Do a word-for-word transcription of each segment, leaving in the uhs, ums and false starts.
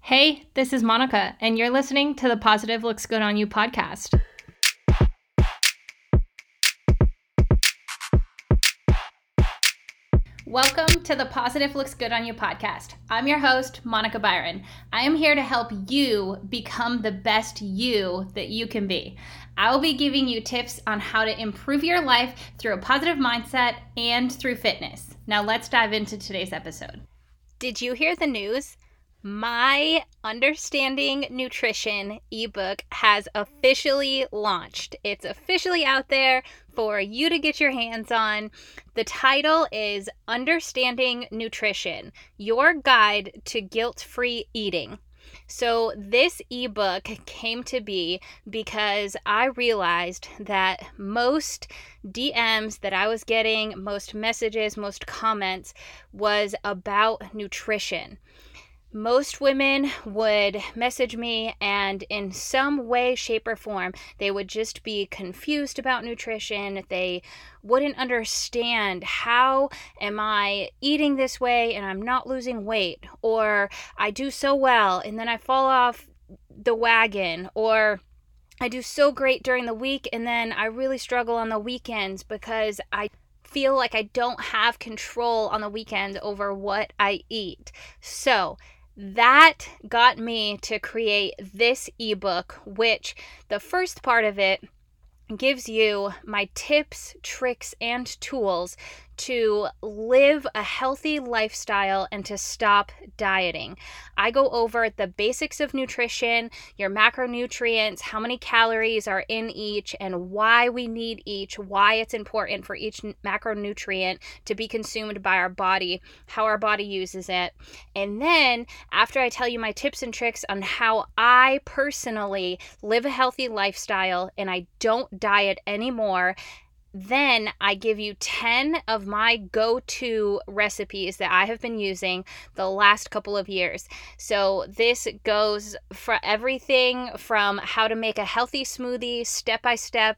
Hey, this is Monica, and you're listening to the Positive Looks Good on You podcast. Welcome to the Positive Looks Good on You podcast. I'm your host, Monica Byron. I am here to help you become the best you that you can be. I will be giving you tips on how to improve your life through a positive mindset and through fitness. Now let's dive into today's episode. Did you hear the news? My Understanding Nutrition ebook has officially launched. It's officially out there for you to get your hands on. The title is Understanding Nutrition, Your Guide to Guilt-Free Eating. So this ebook came to be because I realized that most D Ms that I was getting, most messages, most comments was about nutrition. Most women would message me and in some way, shape, or form, they would just be confused about nutrition. They wouldn't understand, how am I eating this way and I'm not losing weight? Or I do so well and then I fall off the wagon, or I do so great during the week and then I really struggle on the weekends because I feel like I don't have control on the weekend over what I eat. So that got me to create this ebook, which the first part of it gives you my tips, tricks, and tools to live a healthy lifestyle and to stop dieting. I go over the basics of nutrition, your macronutrients, how many calories are in each, and why we need each, why it's important for each macronutrient to be consumed by our body, how our body uses it. And then after I tell you my tips and tricks on how I personally live a healthy lifestyle and I don't diet anymore, then I give you ten of my go-to recipes that I have been using the last couple of years. So this goes for everything from how to make a healthy smoothie step by step,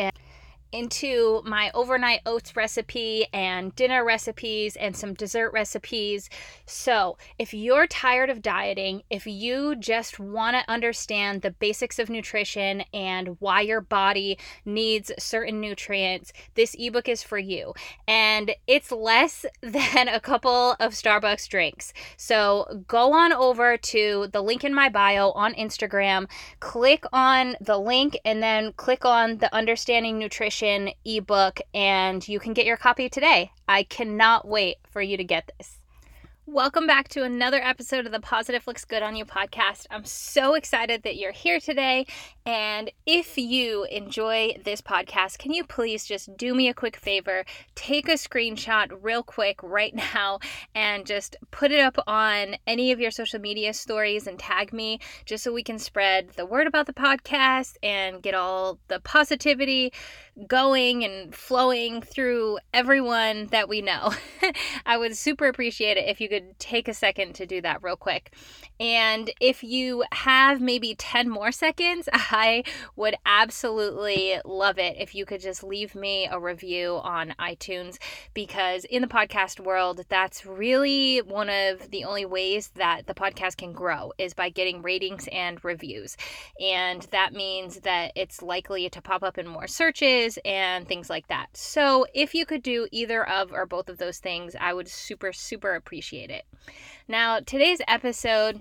into my overnight oats recipe and dinner recipes and some dessert recipes. So if you're tired of dieting, if you just want to understand the basics of nutrition and why your body needs certain nutrients, this ebook is for you. And it's less than a couple of Starbucks drinks. So go on over to the link in my bio on Instagram, click on the link, and then click on the Understanding Nutrition ebook, and you can get your copy today. I cannot wait for you to get this. Welcome back to another episode of the Positive Looks Good on You podcast. I'm so excited that you're here today. And if you enjoy this podcast, can you please just do me a quick favor? Take a screenshot real quick right now and just put it up on any of your social media stories and tag me, just so we can spread the word about the podcast and get all the positivity going and flowing through everyone that we know. I would super appreciate it if you could take a second to do that real quick. And if you have maybe ten more seconds, I would absolutely love it if you could just leave me a review on iTunes, because in the podcast world, that's really one of the only ways that the podcast can grow, is by getting ratings and reviews. And that means that it's likely to pop up in more searches and things like that. So if you could do either of or both of those things, I would super, super appreciate it. Now, today's episode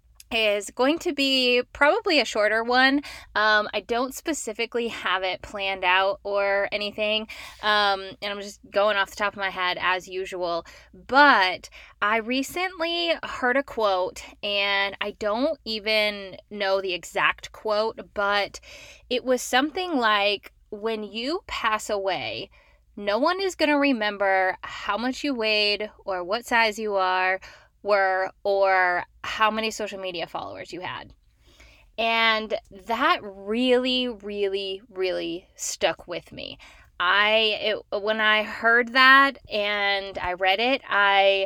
is going to be probably a shorter one. Um, I don't specifically have it planned out or anything, um, and I'm just going off the top of my head as usual, but I recently heard a quote, and I don't even know the exact quote, but it was something like, when you pass away, no one is going to remember how much you weighed or what size you are were or how many social media followers you had. And that really, really, really stuck with me. I it, when I heard that and I read it, I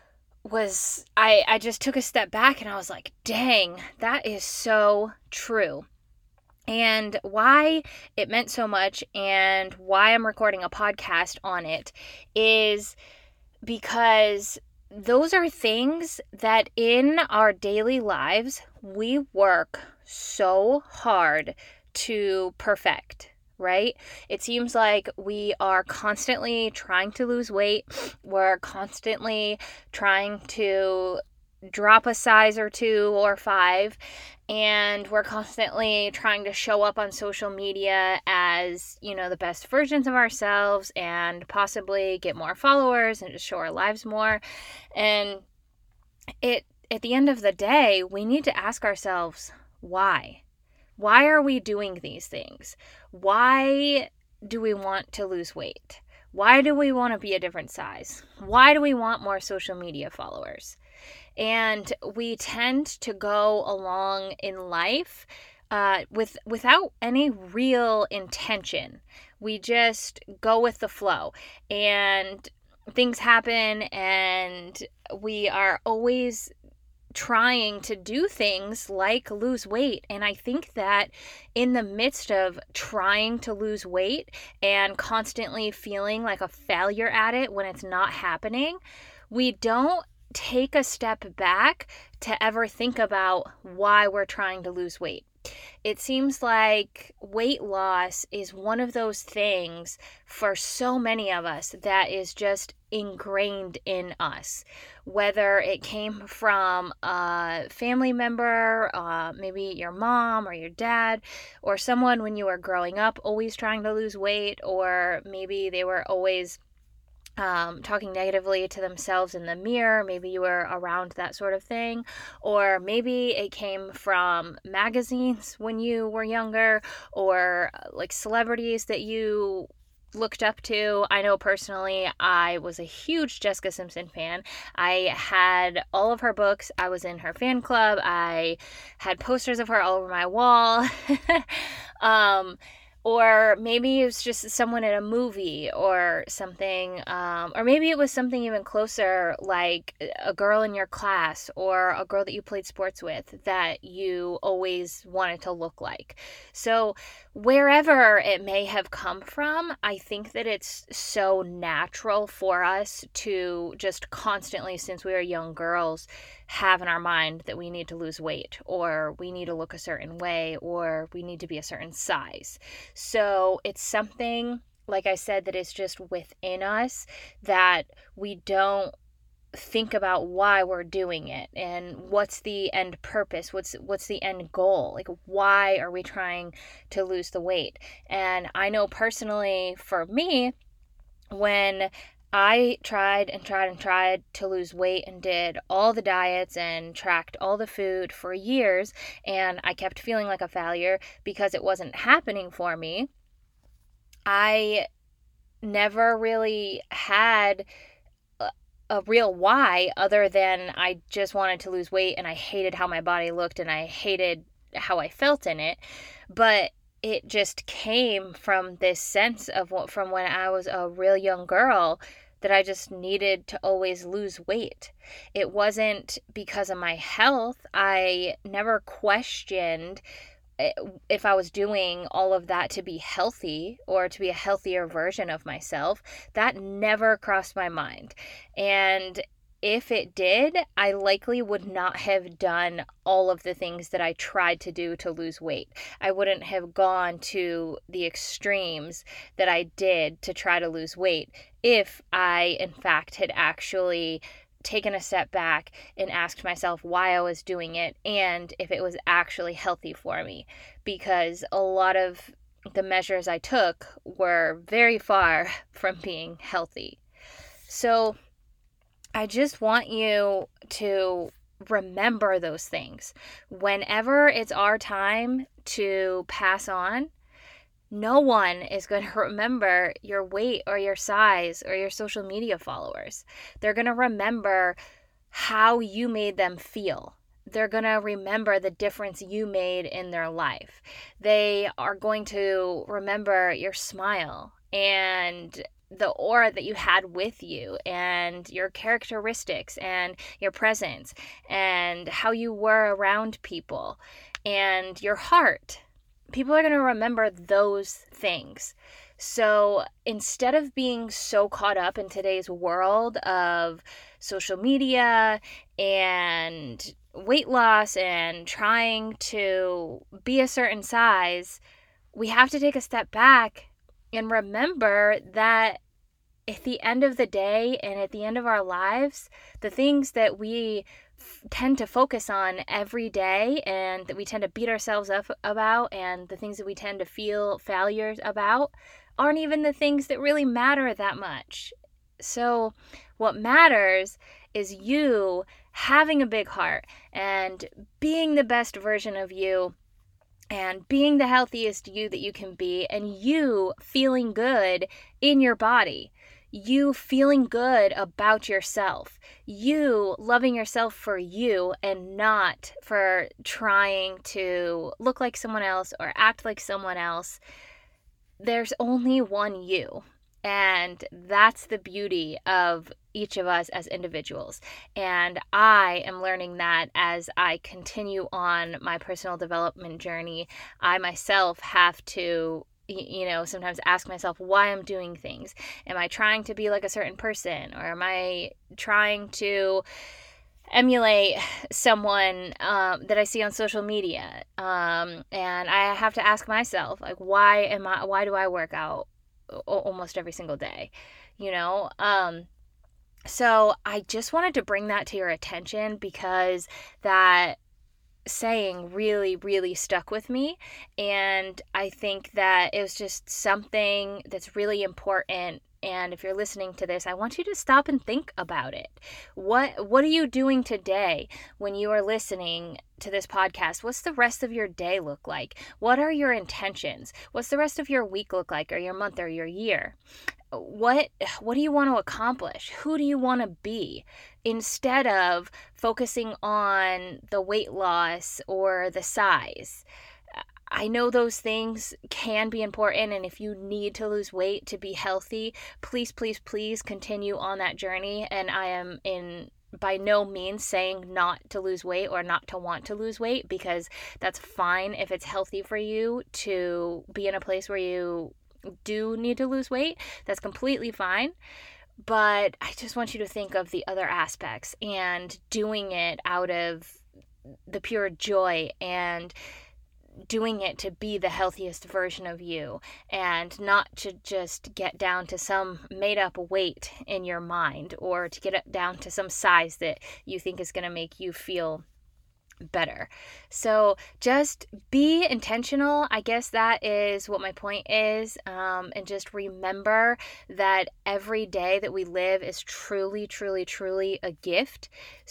was I I just took a step back and I was like, dang, that is so true. And why it meant so much and why I'm recording a podcast on it is because those are things that in our daily lives, we work so hard to perfect, right? It seems like we are constantly trying to lose weight. We're constantly trying to drop a size or two or five, and we're constantly trying to show up on social media as, you know, the best versions of ourselves and possibly get more followers and just show our lives more. And it at the end of the day, we need to ask ourselves, why? Why are we doing these things? Why do we want to lose weight? Why do we want to be a different size? Why do we want more social media followers? And we tend to go along in life uh, with without any real intention. We just go with the flow, and things happen, and we are always trying to do things like lose weight. And I think that in the midst of trying to lose weight and constantly feeling like a failure at it when it's not happening, we don't take a step back to ever think about why we're trying to lose weight. It seems like weight loss is one of those things for so many of us that is just ingrained in us. Whether it came from a family member, uh, maybe your mom or your dad, or someone when you were growing up always trying to lose weight, or maybe they were always Um, talking negatively to themselves in the mirror. Maybe you were around that sort of thing. Or maybe it came from magazines when you were younger, or uh, like celebrities that you looked up to. I know personally, I was a huge Jessica Simpson fan. I had all of her books. I was in her fan club. I had posters of her all over my wall. um, Or maybe it was just someone in a movie or something. Um, or maybe it was something even closer, like a girl in your class or a girl that you played sports with that you always wanted to look like. So wherever it may have come from, I think that it's so natural for us to just constantly, since we were young girls, have in our mind that we need to lose weight, or we need to look a certain way, or we need to be a certain size. So it's something, like I said, that is just within us, that we don't think about why we're doing it and what's the end purpose, what's what's the end goal, like why are we trying to lose the weight. And I know personally for me, when I tried and tried and tried to lose weight and did all the diets and tracked all the food for years, and I kept feeling like a failure because it wasn't happening for me, I never really had a, a real why other than I just wanted to lose weight and I hated how my body looked and I hated how I felt in it. But it just came from this sense of what, from when I was a real young girl, that I just needed to always lose weight. It wasn't because of my health. I never questioned if I was doing all of that to be healthy or to be a healthier version of myself. That never crossed my mind. And if it did, I likely would not have done all of the things that I tried to do to lose weight. I wouldn't have gone to the extremes that I did to try to lose weight if I, in fact, had actually taken a step back and asked myself why I was doing it and if it was actually healthy for me. Because a lot of the measures I took were very far from being healthy. So I just want you to remember those things. Whenever it's our time to pass on, no one is going to remember your weight or your size or your social media followers. They're going to remember how you made them feel. They're going to remember the difference you made in their life. They are going to remember your smile and the aura that you had with you and your characteristics and your presence and how you were around people and your heart. People are going to remember those things. So instead of being so caught up in today's world of social media and weight loss and trying to be a certain size, we have to take a step back and remember that at the end of the day and at the end of our lives, the things that we f- tend to focus on every day and that we tend to beat ourselves up about, and the things that we tend to feel failures about, aren't even the things that really matter that much. So, what matters is you having a big heart and being the best version of you and being the healthiest you that you can be, and you feeling good in your body, you feeling good about yourself, you loving yourself for you and not for trying to look like someone else or act like someone else. There's only one you. And that's the beauty of each of us as individuals. And I am learning that as I continue on my personal development journey. I myself have to, you know, sometimes ask myself why I'm doing things. Am I trying to be like a certain person, or am I trying to emulate someone um, that I see on social media? Um, and I have to ask myself, like, why am I? Why do I work out almost every single day? You know. Um, so I just wanted to bring that to your attention because that saying really, really stuck with me. And I think that it was just something that's really important. And if you're listening to this, I want you to stop and think about it. What what are you doing today when you are listening to this podcast? What's the rest of your day look like? What are your intentions? What's the rest of your week look like, or your month, or your year? What what do you want to accomplish? Who do you want to be? Instead of focusing on the weight loss or the size. I know those things can be important, and if you need to lose weight to be healthy, please, please, please continue on that journey. And I am in by no means saying not to lose weight or not to want to lose weight, because that's fine if it's healthy for you to be in a place where you do need to lose weight. That's completely fine. But I just want you to think of the other aspects and doing it out of the pure joy and doing it to be the healthiest version of you, and not to just get down to some made up weight in your mind, or to get it down to some size that you think is going to make you feel better. So just be intentional. I guess that is what my point is. Um, and just remember that every day that we live is truly, truly, truly a gift.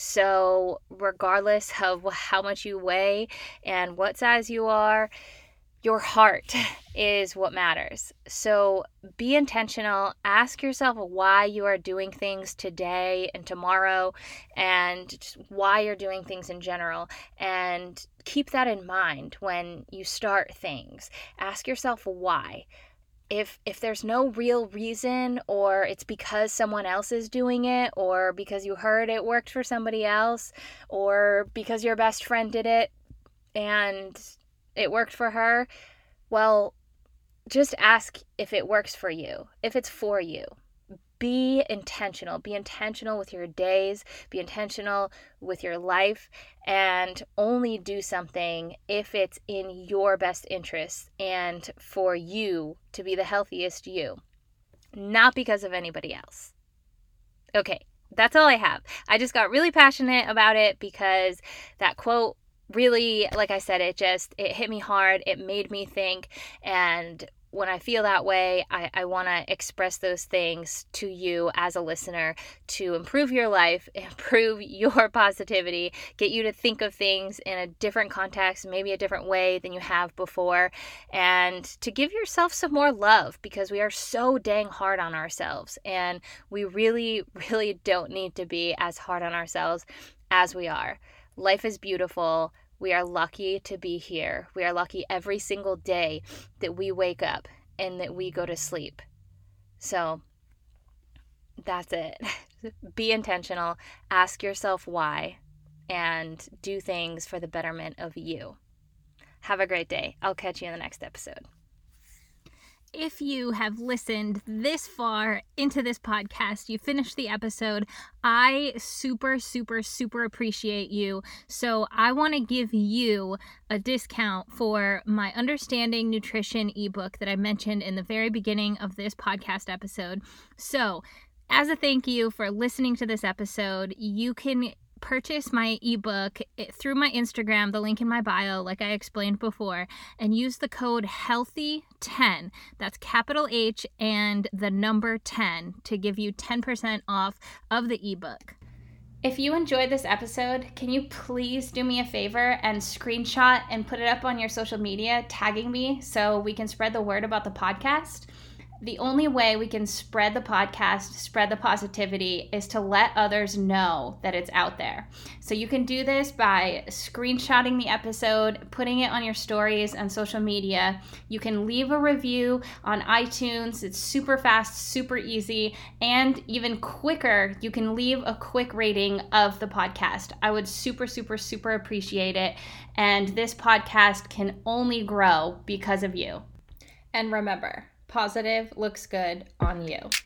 So regardless of how much you weigh and what size you are, your heart is what matters. So be intentional. Ask yourself why you are doing things today and tomorrow, and just why you're doing things in general. And keep that in mind when you start things. Ask yourself why. If if there's no real reason, or it's because someone else is doing it, or because you heard it worked for somebody else, or because your best friend did it and it worked for her, well, just ask if it works for you, if it's for you. Be intentional. Be intentional with your days. Be intentional with your life, and only do something if it's in your best interest and for you to be the healthiest you, not because of anybody else. Okay, that's all I have. I just got really passionate about it because that quote really, like I said, it just, it hit me hard. It made me think. And when I feel that way, I, I want to express those things to you as a listener to improve your life, improve your positivity, get you to think of things in a different context, maybe a different way than you have before, and to give yourself some more love, because we are so dang hard on ourselves, and we really, really don't need to be as hard on ourselves as we are. Life is beautiful. We are lucky to be here. We are lucky every single day that we wake up and that we go to sleep. So that's it. Be intentional. Ask yourself why, and do things for the betterment of you. Have a great day. I'll catch you in the next episode. if you have listened this far into this podcast, you finished the episode, I super, super, super appreciate you. So I want to give you a discount for my Understanding Nutrition ebook that I mentioned in the very beginning of this podcast episode. So as a thank you for listening to this episode, you can purchase my ebook through my Instagram, the link in my bio, like I explained before, and use the code healthy ten. That's capital H and the number ten to give you ten percent off of the ebook. If you enjoyed this episode, can you please do me a favor and screenshot and put it up on your social media, tagging me so we can spread the word about the podcast? The only way we can spread the podcast, spread the positivity, is to let others know that it's out there. So you can do this by screenshotting the episode, putting it on your stories and social media. You can leave a review on iTunes. It's super fast, super easy, and even quicker, you can leave a quick rating of the podcast. I would super, super, super appreciate it. And this podcast can only grow because of you. And remember, positive looks good on you.